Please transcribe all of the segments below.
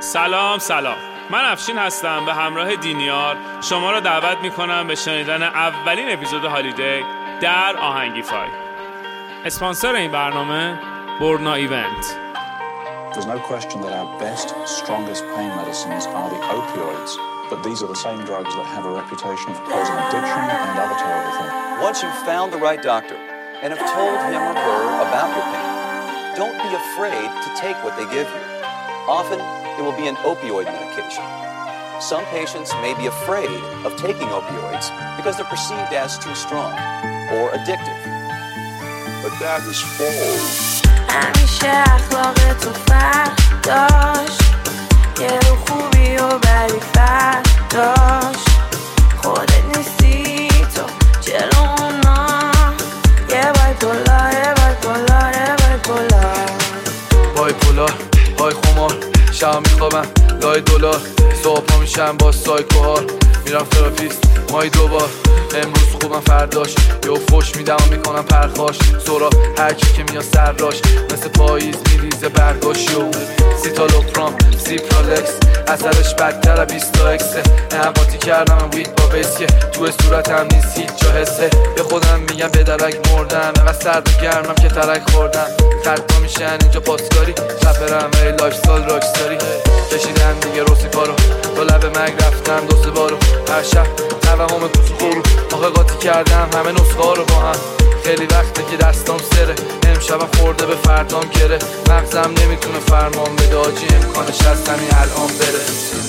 سلام، من افشین هستم. به همراه دینیار شما را دعوت میکنم به شنیدن اولین اپیزود هالیدی در آهنگیفای. اسپانسر این برنامه بورنا ایونت. There's no question that our best, strongest pain medicines are the opioids, but these are the same drugs that have a reputation for causing addiction and other terrible things. Once you've found the right doctor and have told him or her about your pain, don't be afraid to take what they give you. Often, it will be an opioid medication. Some patients may be afraid of taking opioids because they're perceived as too strong or addictive. But that is false. همیشه اخلاقتو فرق داشت، یه رو خوبی و بدی فرق داشت. خودت نیستی تو جلو اونا، یه بایپولار های خمار، شب میخوابم لای دلار، صبح میشم با سایکوهار، میرم تراپیست مای دوبار. امروز خوبم فرداش یه فوش میدم و میکنم پرخاش. سورا هرکی که میاد سراش مثل پاییز میریزه برگاشی و سیتالوپرام سیپرالکس اثرش بدتر 20 اکسه. نهباتی کردم وید با بیسیه تو صورتم نیست هیچ جا حسه. به خودم میگم به درک مردم، اینقدر سرد و گرمم که ترک خوردم. خرد میشن اینجا پاسکاری، رپرم ای لایف استایل راکستاری. کشیدم دیگه روسیپا رو، تا لب مرگ رفتم 2-3 بارو. هر شب توهم کوچولو آخه قاطی کردم همه نسخه ها رو با هم. خیلی وقته که دستام سره، امشبم خورده به فردام گره. مغزم نمیتونه فرمان بده آجی، امکانش هست همین الان بره.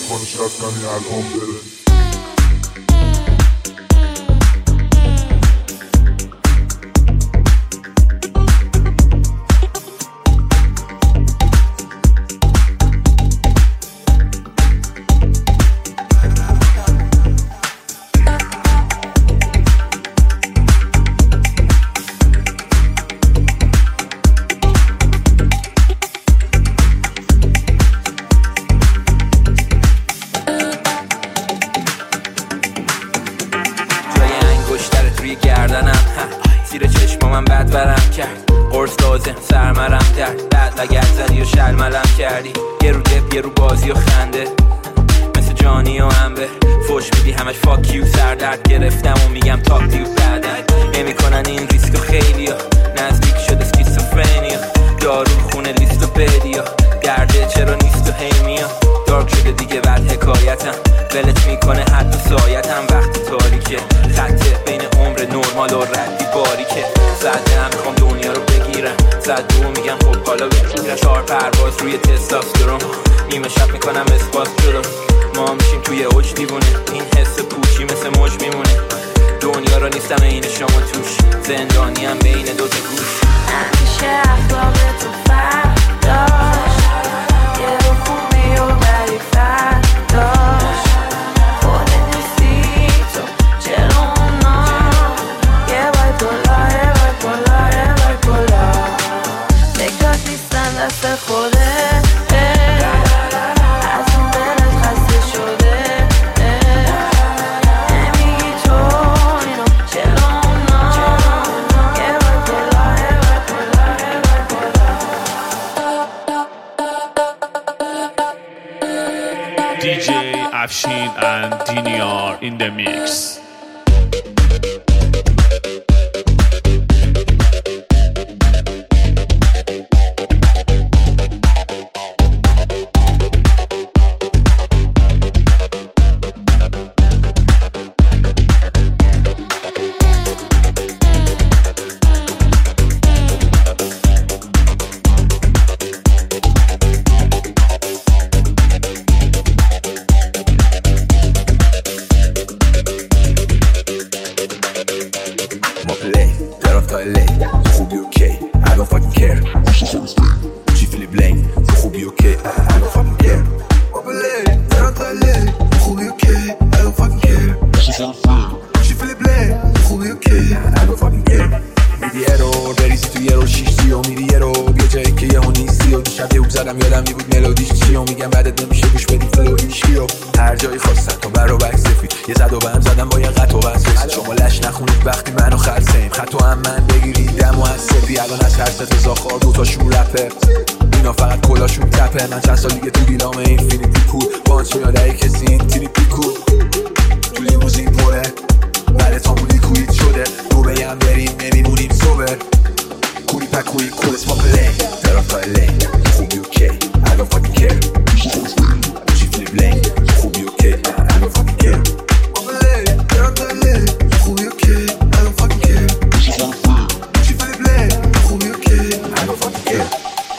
زیر چشمامم بد ورم کرد، قرص لازم سرمرم درد. بعد لگت زدی و شلملم کردی، یه رو دپ یه رو بازی و خنده. مثل جانی و انبه فوش میدی همش فاکیو. سردرد گرفتم و میگم تاک دیو. بعدن نمی کنن این ریسکو خیلی ها، نزدیک شده اسکیزوفرنیا. دارو خونه لیست و بدیا، درده چرا نیست و هی میا. دارک شده دیگه بعد حکایتم، ولت میکنه حد و سایتم. وقتی تاریکه خطه بین عمر نرمال و ردی باریکه. زدم میخوام دنیا رو بگیرم، زد دو میگم خب حالا بگیرم. 4 پرواز روی تستاسترون، نیمه شب میکنم اسپاس جلو. ما میشیم توی اوج دیوونه، این حس پوچی مثل موج میمونه. دنیا رو نیستم این شما توش، زندانیم بین دوتا گوش. همیشه اخلاقتو فرق داشت، یه رو خوبی و بدی فرق داشت. خودت نیستی تو جلو اونا، یه بایپولار فکرات نیستن دست خوده. از اون دلت خسته شده، نمیگی تو اینو جلو اونا، یه بایپولار. DJ Afshin and Diniar in the mix. یادم میبود ملودیش چی و میگم بعدت نمیشه گوش بدی فلو هیچی رو هر جایی خواستن تا برا بک سفید یه زد و بهم زدم با یه قط و بس شما لش نخونید وقتی منو خرسیم خط و هم من بگیریدم و از سفی الان از هر ست زاخار دوتا شور رپر اینا فقط کلاشون تپه. من چند سال دیگه تو دیلام اینفینیتی پول پانچ میاد ای کسی این تیری پیکو تو لیموزین پره بله تامون لیکوید شده دو بیم بریم نمیمونیم سوبر کوری پکوی کولس پاپله طرف لی خوبی اوکی I don't fucking care چی فلیپ لی خوبی اوکی I don't fucking care پاپله طرف لی خوبی اوکی I don't fucking care چی فلیپ لی خوبی اوکی I don't fucking care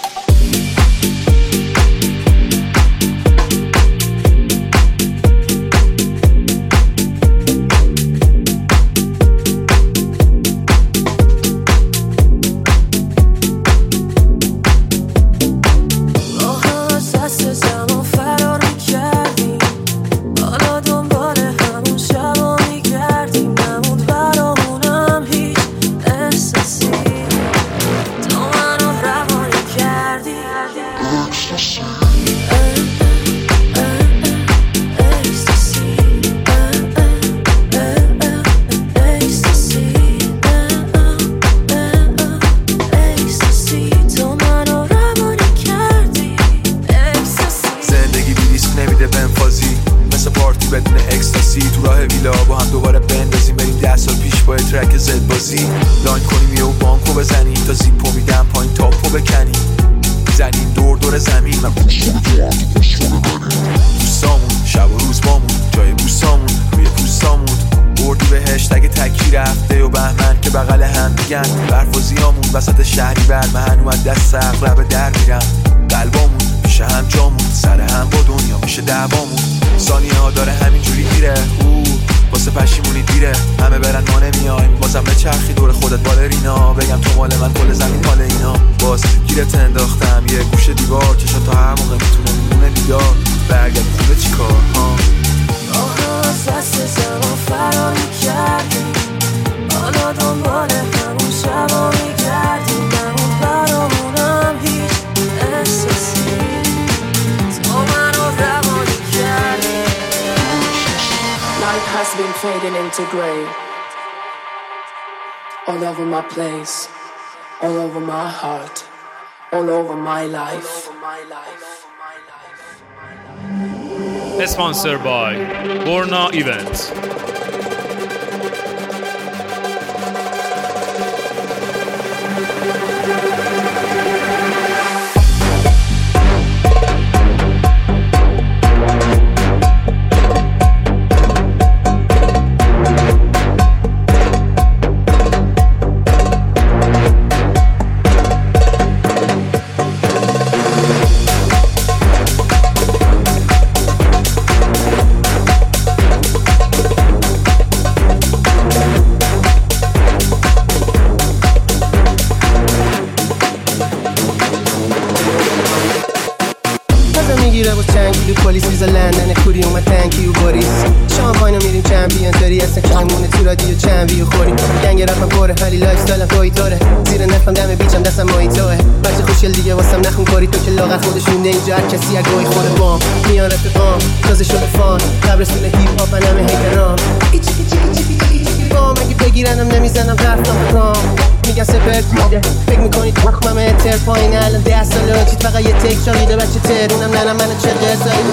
لاین کنیم یه و بانکو بزنیم تا زیپو میدم پایین تاپو بکنیم زنیم دور دور زمین من دوستامون شب و روز بامون جای بوسامون روی پوستامون بردی بهشت اگه تکی رفته و بهمن که بغل هم میگن برف و زیامون وسط شهری بر من اومد دست اقرب در میرم قلبامون میشه هم جامون سر هم با دنیا میشه دعوامون ثانیه ها داره همینجوری میره واسه پشیمونی دیره همه برن ما نمیایم بازم به چرخی دور خودت بالرینا بگم تو مال من کل زمین مال اینا باز گیرت انداختم یه گوشه دیوار چشم تا هر موقع میتونه میمونه بیدار برگرد خوبه چی کار ها از دست زمان فرار میکردیم حالا دنبال همون شبا میگردیم نمون برامونم هیچ احساسی تو منو روانی کردی Life has been fading into grey. All over my place, all over my heart, all over my life. Sponsored by Borna Events. پلیس ویزا لندن کوری اومد تنکی و باریس شامپاینو میریم چمپیون داری هستن که میمونه تو رادیو چمپیون خوریم گنگ رفتم پره ولی لایف استایلم تویتاره زیر نفهم دم بیچم دستم مایتوه بچه خوشگل دیگه واسم نخون کاری تو که لاغر خودش مونده اینجا هر کسی اگه خود بام میان رفیقام تازه شده فان قبرستون هیپ هاپ همه هیکرام ایچی بام اگه بگیرنم نمیزنم رفتم رام میگن سپرت میده فکر میکنید مخمم اتر پایین الان 10 ساله چیت فقط یه تکشا میده بچه ترونم ننم منو چه قصایی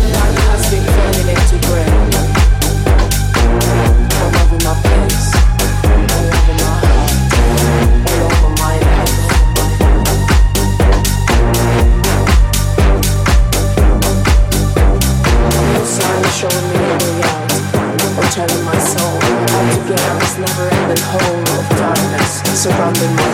Showing me a way out, or turning my soul all together. This never-ending hole of darkness surrounding my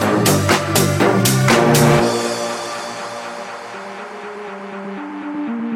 lips.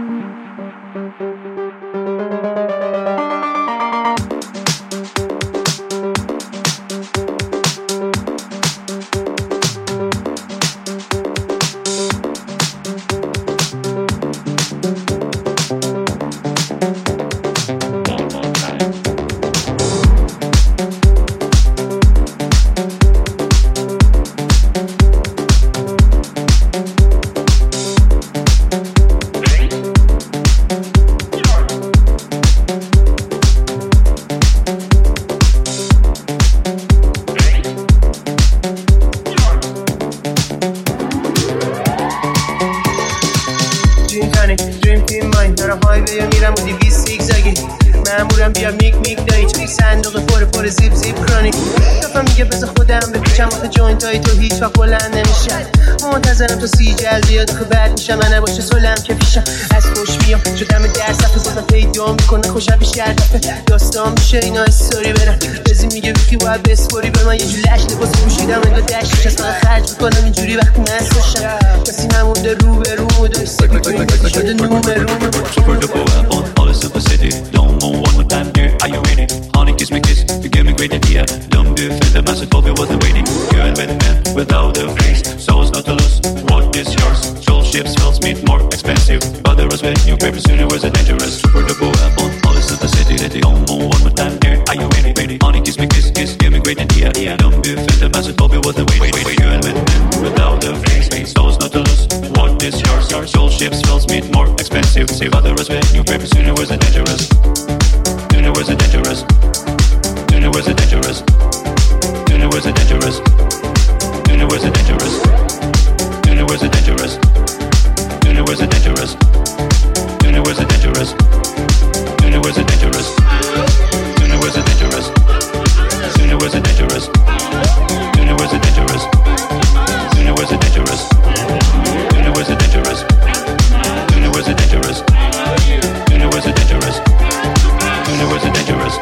صندوق پر زیب زیب کرونیک. دفعه میگه بذار خودم بپیچم وقت جوینت های تو هیچ وقت بلند نمیشن. منتظرم تو سی جل بیاد که بعد میشم من نباشه سلم که پیشم از خوش میام شدم در صفحه زدم پیدا میکنه خوشم بیش کرده داستان میشه اینا استوری برم بزی میگه بیکی باید بسپوری به من یه جور لش لباس پوشیدم انگار دشتش از من خرج میکنم اینجوری وقتی من خوشم کسی نمونده رو به رو و دوسته بیتونی کسی شده نومه Super double up on all the simplicity. Don't move one more time, dear. Are you ready? Honey, kiss me, kiss. You gave me great idea. Don't be offended, the massive Bobby wasn't waiting. You and with man without a face. So it's not to lose. What is yours? Soul ships, fells meet more expensive. But there was when new paper sooner was a dangerous. Super double up on all the simplicity. Don't move one more time, dear. Are you ready? Ready? Honey, kiss me, kiss, kiss. Give me great idea. Don't be offended, the massive Bobby wasn't waiting. You and with man without a face. So it's not to lose. What is yours? Soul ships, fells meet more expensive. But there was when new paper sooner was a dangerous. Sooner was a dangerous. Sooner was a dangerous. Sooner was a dangerous. Sooner was a dangerous. Sooner was a dangerous. Sooner was a dangerous. Sooner was a dangerous. Sooner was a dangerous. Sooner was a dangerous. Sooner was a dangerous. Sooner was a dangerous. Sooner was a dangerous. Sooner was a dangerous. Sooner was a dangerous. Sooner was a dangerous. Sooner was a dangerous.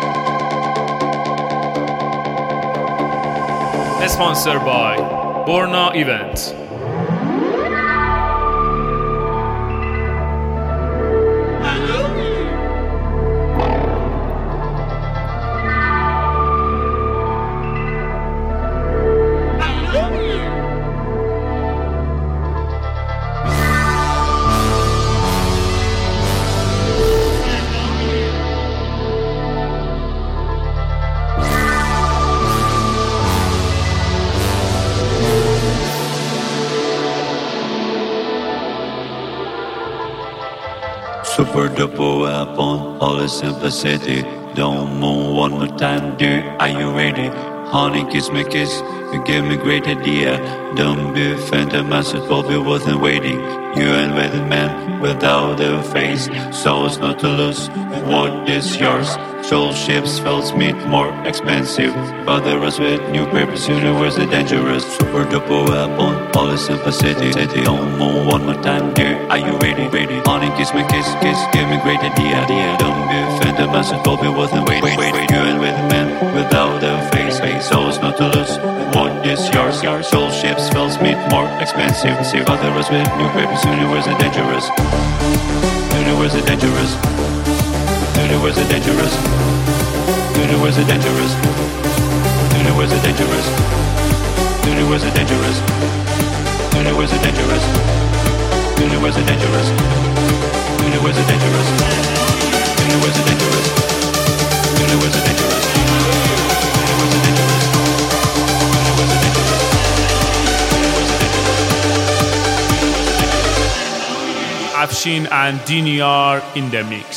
Sponsored by Borna Event. Super double up on all the simplicity. Don't move one more time, dear. Are you ready? Honey, kiss me, kiss. You gave me great idea. Don't be offended, massive Bobby wasn't waiting. You and with a man without a face. So it's not to lose. What is yours? Soul ships, fells meet more expensive. But there was with new paper sooner was a dangerous. Super double up on all the simplicity. Don't move one more time, dear. Are you ready? Ready? Honey, kiss me, kiss, kiss. Give me great idea. Don't be offended, massive Bobby wasn't waiting. You and with a man without a face. So it's not to lose. What is yours? Soul ships, fells meet more expensive. But there was with new paper sooner was a dangerous. Sooner was a dangerous. Sooner was a dangerous. Sooner was a dangerous. Sooner was a dangerous. Sooner was a dangerous. Sooner was a dangerous. Sooner was a dangerous. Sooner was a dangerous. Sooner was a dangerous. Sooner was a dangerous. Afshin and Diniar in the mix.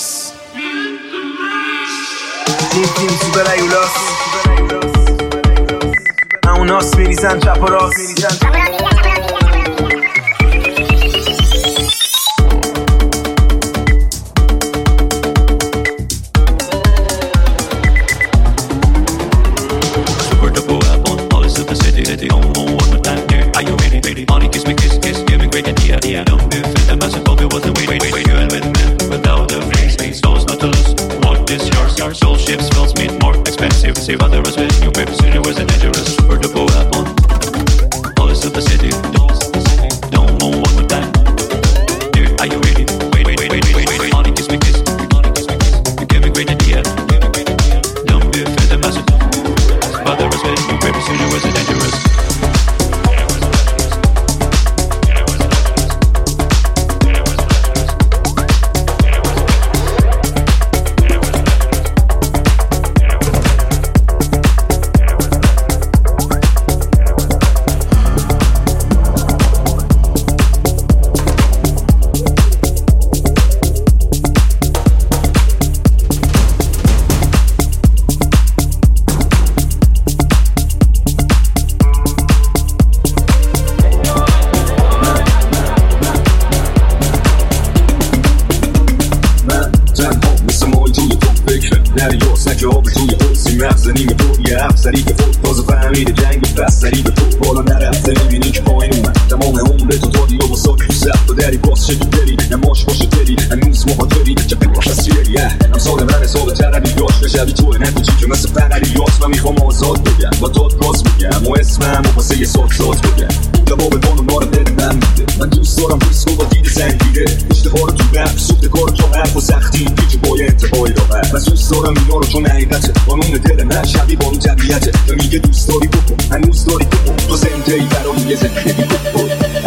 تیم سوپر ایولاس همون ناس میریزن چپ و راست به توی حسی مغزنی به توی افسری که فوت تازه فهمیده جنگ بستری به تو بالا نرفته میبینی که پایین اومد تمام عمر تو دادی و واساکی تو سخت و دری باز شد دری نماش باشه دری هنوز مخاطری که باش تصویری امسال من حساب ترمی داشت بشوی توی نتیجی که مثل فنری یاست من میخوام آزاد بگم با داد باز بگم و اسمم و واسه یه ساد بگم جواب بانو نار دل من میده من دوست دارم ریسکو با دید سنگیده اشتها رو تو رفت سوخت کار تو حرف و سختی پیچ بای انتهای راحت من دوست دارم اینا رو چون حقیقته قانون دل من شبیه بانو طبیعته تو میگه دوست داری بکن هنوز داری بکن تو زنده ای برای یه زندگی بکن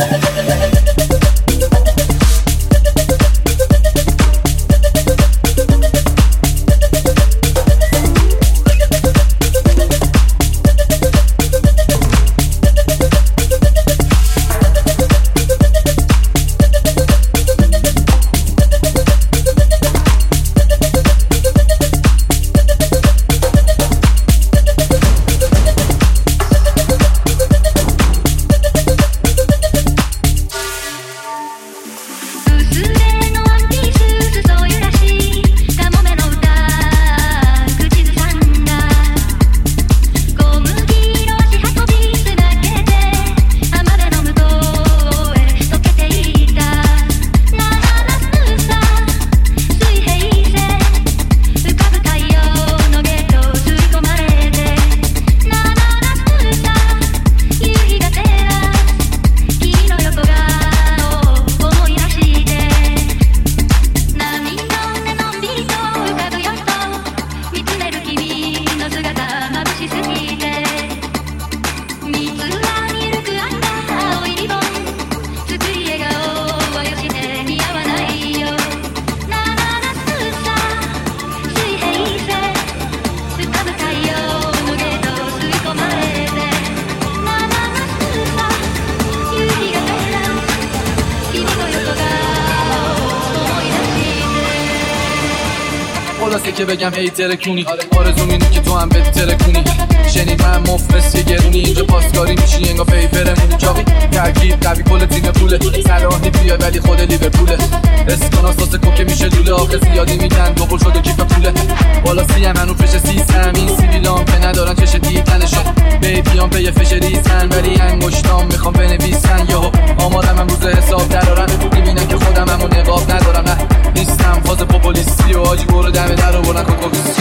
خلاصه که بگم هی ترکونی آرزوم اینه که تو هم بترکونی شنید من مفلس یه گرونی اینجا پاسکاری میشی انگار پیپرمونی چاقی ترکیب قوی کل تیم پوله صلاحی بیاد ولی خود لیورپوله اسکاناس واسه کوکه میشه لوله آخه زیادی میگن دوبل شده کیف پوله بالا سی هم هنو فش سیستم این سیبیلام که ندارن چش دیدنشو بیبیام پی فش ریزن ولی انگشتام میخوام بنویسن یهو آمادم هم روز حساب درارن میبینن که خودم همون نقاب ندارم نه نیستم فاز پوپولیستی و آجی برو دم در رو برن کوکوکیسی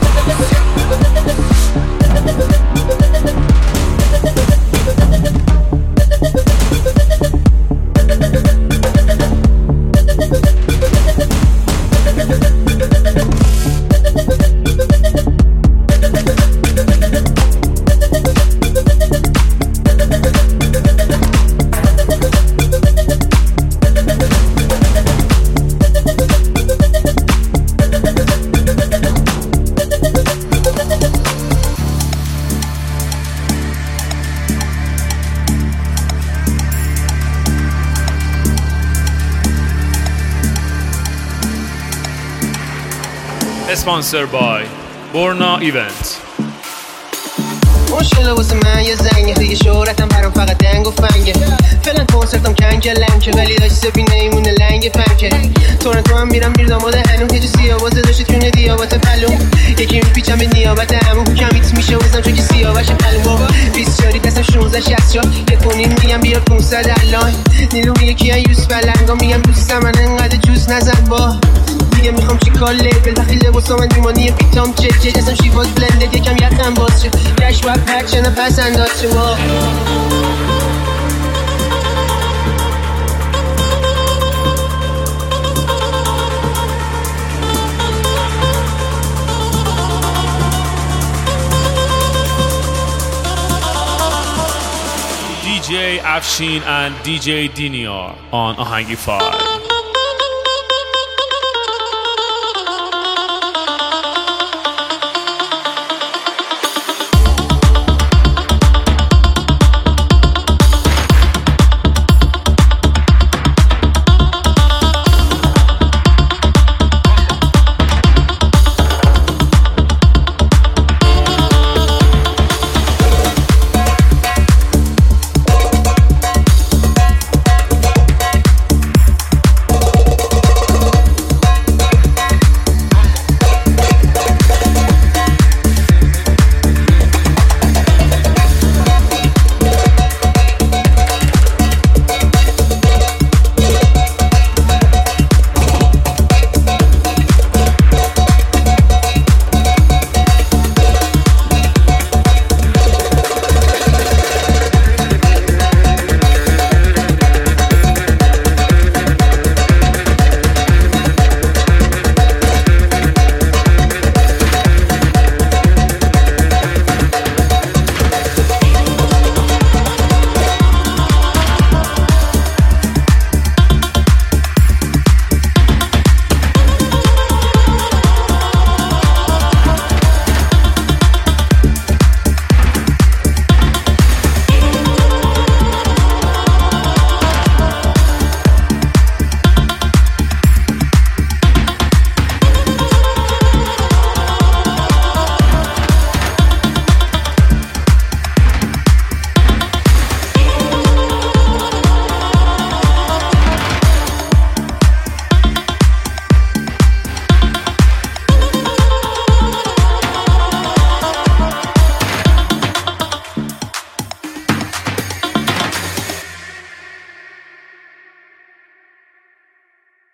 Sponsored by Borna Event. مشکل واسه من یه زنگه دیگه شهرتم برام فقط دنگ و فنگه فعلا کنسرتم کنگلنکه ولی داشت سبینه ایمونه لنگ پنکه تورنتو هم میرم داماد هنوم که جو سیابازه داشت تونه دیابات پلوم یکی میپیچم به نیابت همون کمیت میشه وزم چون که سیابش پلوم بابا 20 شاری دستم 16 60 شا یه کنین میگم بیا 500 الان نیلو میگه کیان یوز بلنگا میگم دوستم من انقدر جوز نزن با دیگه میخوام چیکار لیبل وقتی لباسا من دیمانی پیتام چک جسم شیواز بلندد یکم یخم باز شه گشت باید پرچه نفس انداز شه با DJ Afshin and DJ Diniar on Ahangify.